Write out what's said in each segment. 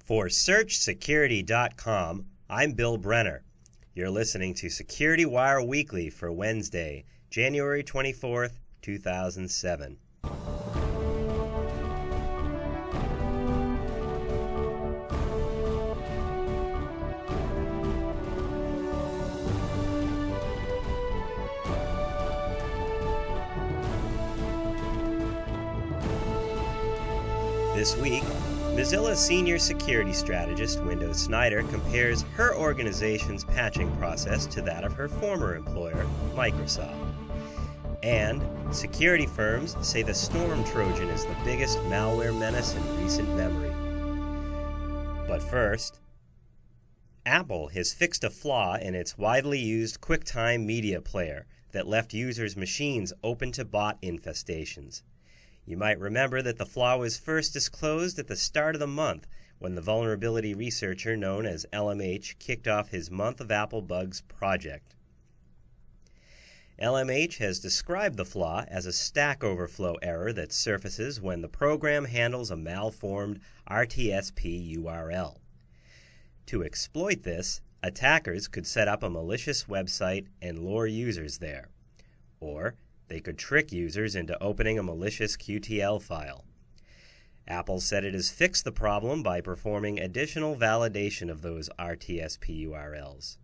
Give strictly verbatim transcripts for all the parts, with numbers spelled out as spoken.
For Search Security dot com, I'm Bill Brenner. You're listening to Security Wire Weekly for Wednesday, January twenty-fourth, two thousand seven. This week, Mozilla Senior Security Strategist Wendell Snyder compares her organization's patching process to that of her former employer, Microsoft. And security firms say the Storm Trojan is the biggest malware menace in recent memory. But first, Apple has fixed a flaw in its widely used QuickTime media player that left users' machines open to bot infestations. You might remember that the flaw was first disclosed at the start of the month when the vulnerability researcher known as L M H kicked off his Month of Apple Bugs project. L M H has described the flaw as a Stack Overflow error that surfaces when the program handles a malformed R T S P U R L. To exploit this, attackers could set up a malicious website and lure users there. Or they could trick users into opening a malicious Q T L file. Apple said it has fixed the problem by performing additional validation of those R T S P U R Ls.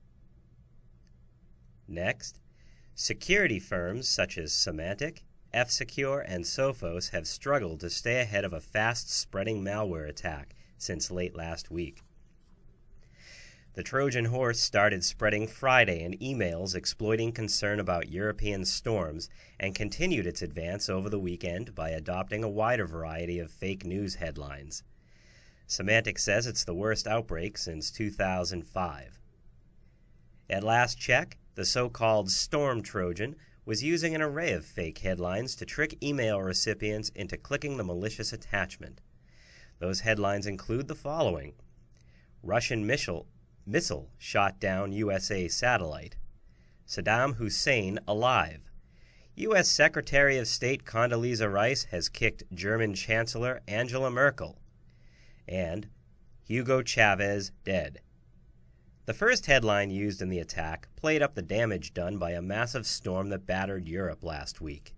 Next, security firms such as Symantec, F-Secure, and Sophos have struggled to stay ahead of a fast-spreading malware attack since late last week. The Trojan horse started spreading Friday in emails exploiting concern about European storms and continued its advance over the weekend by adopting a wider variety of fake news headlines. Symantec says it's the worst outbreak since two thousand five. At last check, the so-called Storm Trojan was using an array of fake headlines to trick email recipients into clicking the malicious attachment. Those headlines include the following: Russian missile Missile shot down U S A satellite. Saddam Hussein alive. U S Secretary of State Condoleezza Rice has kicked German Chancellor Angela Merkel. And Hugo Chavez dead. The first headline used in the attack played up the damage done by a massive storm that battered Europe last week.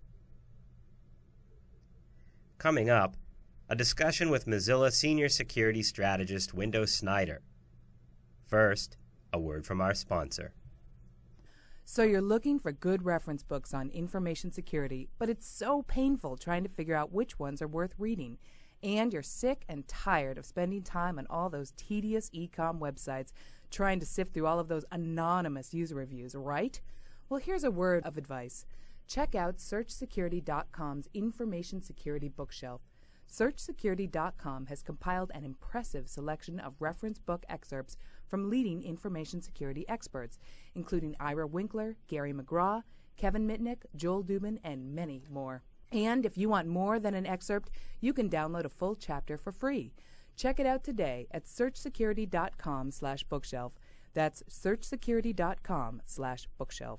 Coming up, a discussion with Mozilla Senior Security Strategist Wendell Snyder. First, a word from our sponsor. So you're looking for good reference books on information security, but it's so painful trying to figure out which ones are worth reading. And you're sick and tired of spending time on all those tedious e-com websites trying to sift through all of those anonymous user reviews, right? Well, here's a word of advice. Check out Search Security dot com's Information Security Bookshelf. Search Security dot com has compiled an impressive selection of reference book excerpts from leading information security experts, including Ira Winkler, Gary McGraw, Kevin Mitnick, Joel Dubin, and many more. And if you want more than an excerpt, you can download a full chapter for free. Check it out today at Search Security dot com slash bookshelf. That's Search Security dot com slash bookshelf.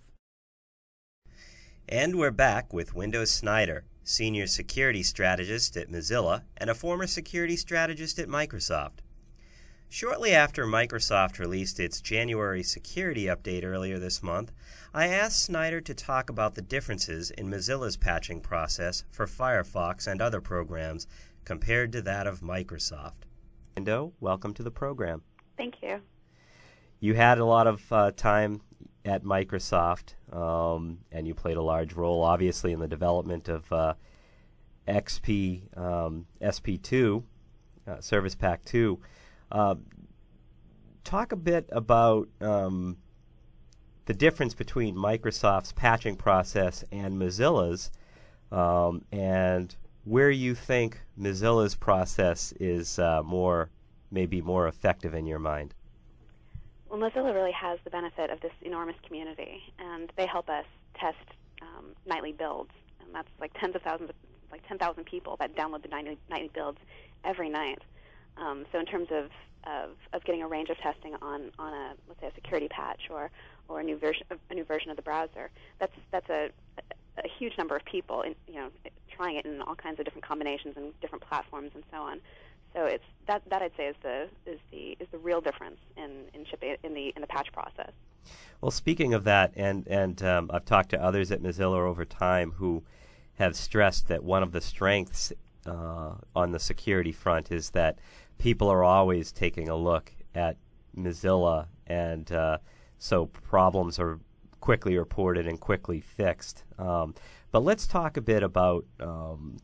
And we're back with Wendell Snyder, Senior Security Strategist at Mozilla and a former security strategist at Microsoft. Shortly after Microsoft released its January security update earlier this month, I asked Snyder to talk about the differences in Mozilla's patching process for Firefox and other programs compared to that of Microsoft. Wendell, welcome to the program. Thank you. You had a lot of uh, time at Microsoft, um, and you played a large role, obviously, in the development of uh, X P, um, S P two, uh, Service Pack two. Uh, talk a bit about um, the difference between Microsoft's patching process and Mozilla's, um, and where you think Mozilla's process is uh, more, maybe more effective in your mind. Well, Mozilla really has the benefit of this enormous community, and they help us test um, nightly builds, and that's like tens of thousands, of, like ten thousand people that download the nightly, nightly builds every night. Um, so in terms of, of, of getting a range of testing on, on a, let's say, a security patch or, or a new version a new version of the browser, that's that's a, a huge number of people, in, you know, trying it in all kinds of different combinations and different platforms and so on. So it's that that I'd say is the is the is the real difference in in shipping in the in the patch process. Well, speaking of that, and and um, I've talked to others at Mozilla over time who have stressed that one of the strengths uh, on the security front is that people are always taking a look at Mozilla, and uh, so problems are quickly reported and quickly fixed. Um, but let's talk a bit about um,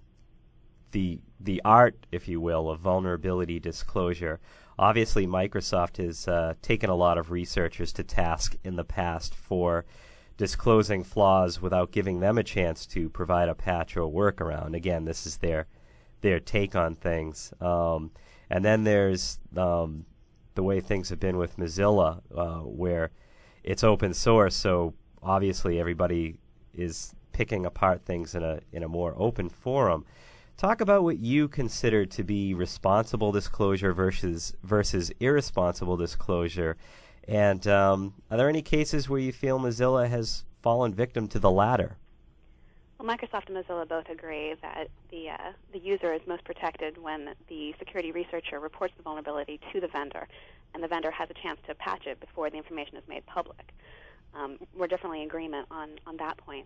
the the art, if you will, of vulnerability disclosure. Obviously, Microsoft has uh, taken a lot of researchers to task in the past for disclosing flaws without giving them a chance to provide a patch or workaround. Again, this is their their take on things. Um, and then there's um, the way things have been with Mozilla, uh, where it's open source, so obviously everybody is picking apart things in a in a more open forum. Talk about what you consider to be responsible disclosure versus versus irresponsible disclosure, and um, are there any cases where you feel Mozilla has fallen victim to the latter? Well, Microsoft and Mozilla both agree that the uh, the user is most protected when the security researcher reports the vulnerability to the vendor, and the vendor has a chance to patch it before the information is made public. Um, we're definitely in agreement on, on that point.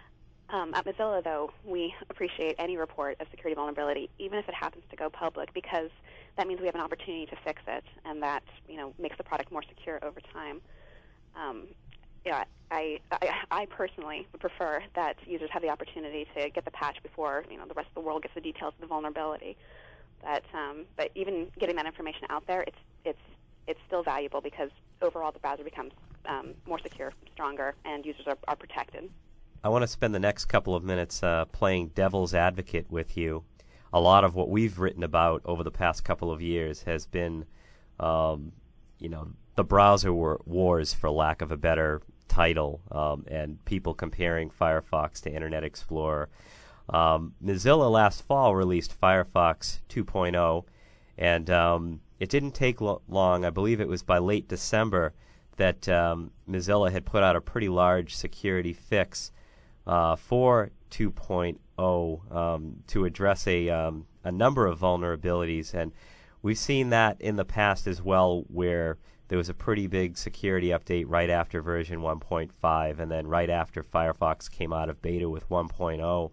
Um, at Mozilla, though, we appreciate any report of security vulnerability, even if it happens to go public, because that means we have an opportunity to fix it, and that, you know, makes the product more secure over time. Um, yeah, I, I, I personally would prefer that users have the opportunity to get the patch before, you know, the rest of the world gets the details of the vulnerability. But um, but even getting that information out there, it's it's it's still valuable because overall the browser becomes um, more secure, stronger, and users are, are protected. I want to spend the next couple of minutes uh, playing devil's advocate with you. A lot of what we've written about over the past couple of years has been, um, you know, the browser war- wars, for lack of a better title, um, and people comparing Firefox to Internet Explorer. Um, Mozilla last fall released Firefox two point oh, and um, it didn't take lo- long. I believe it was by late December that um, Mozilla had put out a pretty large security fix Uh, for two point oh um, to address a um, a number of vulnerabilities, and we've seen that in the past as well, where there was a pretty big security update right after version one point five, and then right after Firefox came out of beta with one point oh.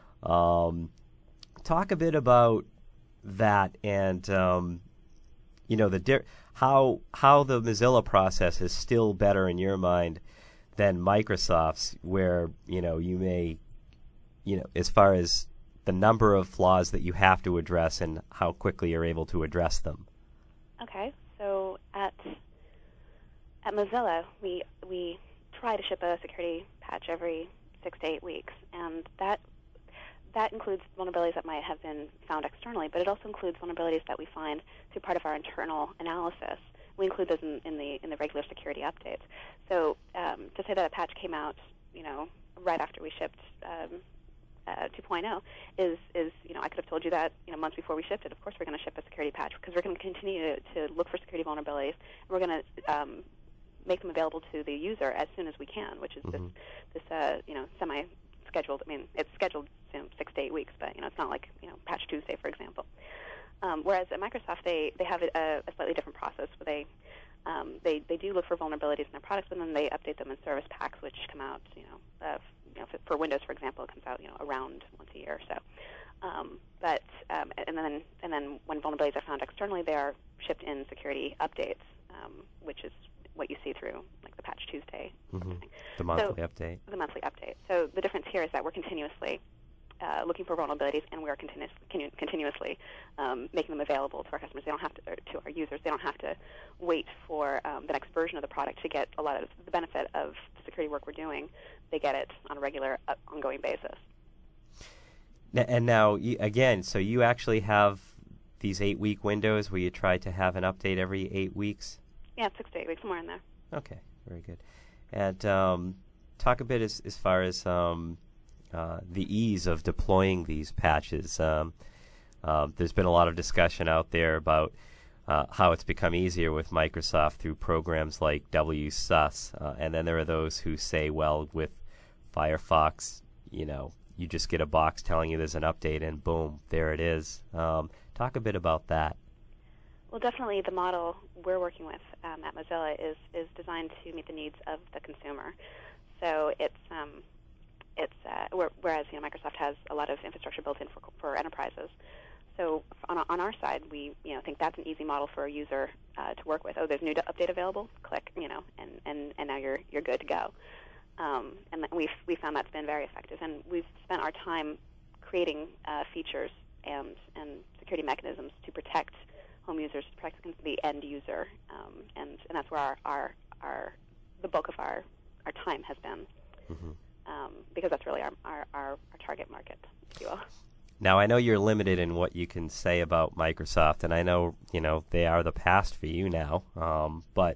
Um, talk a bit about that, and um, you know the di- how how the Mozilla process is still better in your mind than Microsoft's, where, you know, you may, you know, as far as the number of flaws that you have to address and how quickly you're able to address them. Okay, so at at Mozilla, we we try to ship a security patch every six to eight weeks, and that that includes vulnerabilities that might have been found externally, but it also includes vulnerabilities that we find through part of our internal analysis. We include those in, in the in the regular security updates. So um, to say that a patch came out, you know, right after we shipped um, uh, two point oh is is you know I could have told you that you know months before we shipped it. Of course, we're going to ship a security patch because we're going to continue to, to look for security vulnerabilities, and we're going to um, make them available to the user as soon as we can, which is mm-hmm. this this uh, you know semi-scheduled. I mean, it's scheduled you know, six to eight weeks, but you know it's not like you know Patch Tuesday, for example. Um, whereas at Microsoft, they, they have a, a slightly different process where they, um, they they do look for vulnerabilities in their products, and then they update them in service packs, which come out, you know, uh, you know for, for Windows, for example, it comes out, you know, around once a year or so. Um, but um, and then and then when vulnerabilities are found externally, they are shipped in security updates, um, which is what you see through like the Patch Tuesday. Mm-hmm. The monthly so, update. The monthly update. So the difference here is that we're continuously Uh, looking for vulnerabilities, and we are continuous, continu- continuously um, making them available to our customers. They don't have to, or to our users. They don't have to wait for um, the next version of the product to get a lot of the benefit of the security work we're doing. They get it on a regular, uh, ongoing basis. And now, you, again, so you actually have these eight-week windows where you try to have an update every eight weeks? Yeah, six to eight weeks, somewhere in there. Okay, very good. And um, talk a bit as, as far as um, Uh, the ease of deploying these patches. Um, uh, there's been a lot of discussion out there about uh, how it's become easier with Microsoft through programs like W S U S, uh, and then there are those who say, well, with Firefox, you know, you just get a box telling you there's an update, and boom, there it is. Um, Talk a bit about that. Well, definitely the model we're working with um, at Mozilla is, is designed to meet the needs of the consumer. So it's um, it's uh, whereas you know Microsoft has a lot of infrastructure built in for, for enterprises. So on, on our side, we you know think that's an easy model for a user uh, to work with. Oh, there's a new update available. Click, you know, and, and, and now you're you're good to go. Um, and we've we found that's been very effective. And we've spent our time creating uh, features and and security mechanisms to protect home users, to protect the end user, um, and and that's where our, our our the bulk of our our time has been, mm-hmm. um, because that's really our, our our our target market, if you will. Now, I know you're limited in what you can say about Microsoft, and I know, you know, they are the past for you now, um, but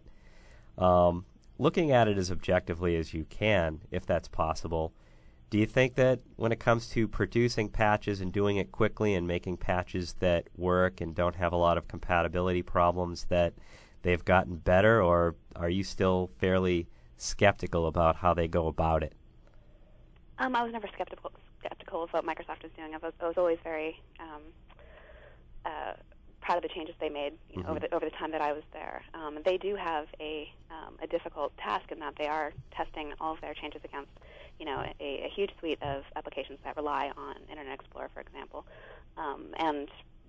um, looking at it as objectively as you can, if that's possible, do you think that when it comes to producing patches and doing it quickly and making patches that work and don't have a lot of compatibility problems, that they've gotten better, or are you still fairly skeptical about how they go about it? Um, I was never skeptical skeptical of what Microsoft is doing. I was, I was always very um, uh, proud of the changes they made you know, mm-hmm. over the over the time that I was there. Um, they do have a um, a difficult task in that they are testing all of their changes against you know a, a huge suite of applications that rely on Internet Explorer, for example, um, and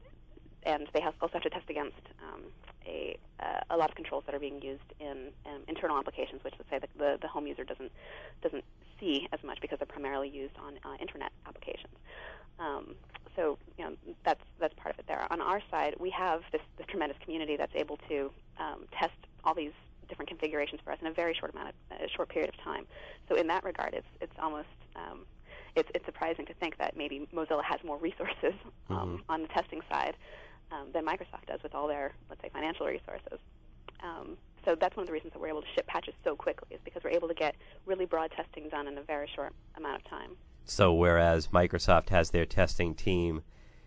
and they have also have to test against um, a uh, a lot of controls that are being used in um, internal applications, which let's say the, the the home user doesn't doesn't see as much because they're primarily used on uh, internet applications. Um, so you know that's that's part of it there. On our side, we have this, this tremendous community that's able to um, test all these different configurations for us in a very short amount of a short period of time. So in that regard, it's it's almost um, it's it's surprising to think that maybe Mozilla has more resources um, mm-hmm. on the testing side um, than Microsoft does with all their, let's say, financial resources. Um, so that's one of the reasons that we're able to ship patches so quickly, is because we're able to get really broad testing done in a very short amount of time. So whereas Microsoft has their testing team,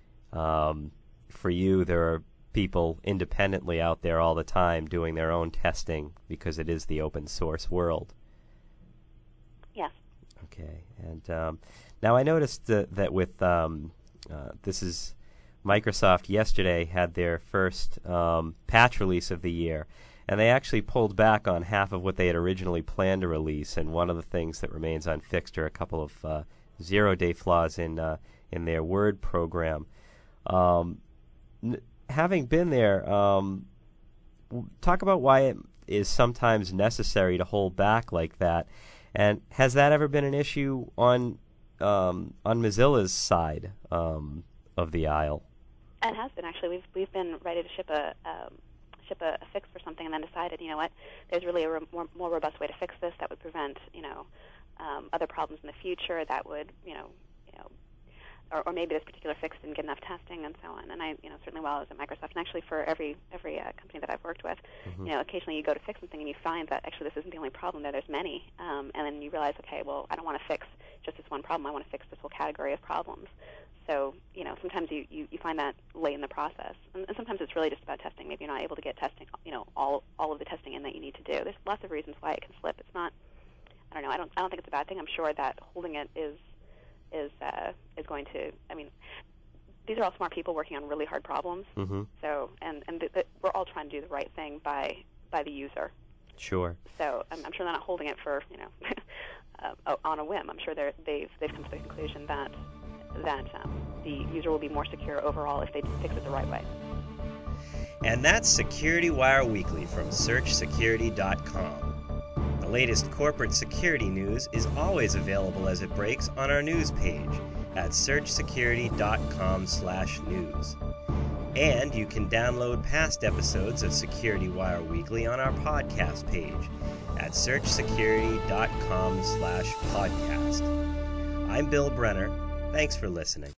um, for you there are people independently out there all the time doing their own testing because it is the open source world. Yes. Okay. And um, now I noticed that, that with um, uh, this is Microsoft yesterday had their first um, patch release of the year, and they actually pulled back on half of what they had originally planned to release. And one of the things that remains unfixed are a couple of uh, zero-day flaws in uh, in their Word program. Um, n- having been there, um, w- talk about why it is sometimes necessary to hold back like that. And has that ever been an issue on um, on Mozilla's side um, of the aisle? It has been, actually. We've we've been ready to ship a um, ship a, a fix for something, and then decided, you know what, there's really a re- more, more robust way to fix this that would prevent, you know, um, other problems in the future. That would, you know, you know, or, or maybe this particular fix didn't get enough testing, and so on. And I, you know, certainly while I was at Microsoft, and actually for every every uh, company that I've worked with, mm-hmm. you know, occasionally you go to fix something and you find that actually this isn't the only problem there. There's many, um, and then you realize, okay, well, I don't want to fix just this one problem. I want to fix this whole category of problems. So, you know, sometimes you, you, you find that late in the process. And, and sometimes it's really just about testing. Maybe you're not able to get testing, you know, all all of the testing in that you need to do. There's lots of reasons why it can slip. It's not, I don't know, I don't I don't think it's a bad thing. I'm sure that holding it is is uh, is going to, I mean, these are all smart people working on really hard problems. Mm-hmm. So, and, and th- th- we're all trying to do the right thing by by the user. Sure. So I'm, I'm sure they're not holding it for, you know, uh, on a whim. I'm sure they're, they've they've come to the conclusion that that um, the user will be more secure overall if they fix it the right way. And that's Security Wire Weekly from search security dot com. The latest corporate security news is always available as it breaks on our news page at search security dot com slash news. And you can download past episodes of Security Wire Weekly on our podcast page at search security dot com slash podcast. I'm Bill Brenner. Thanks for listening.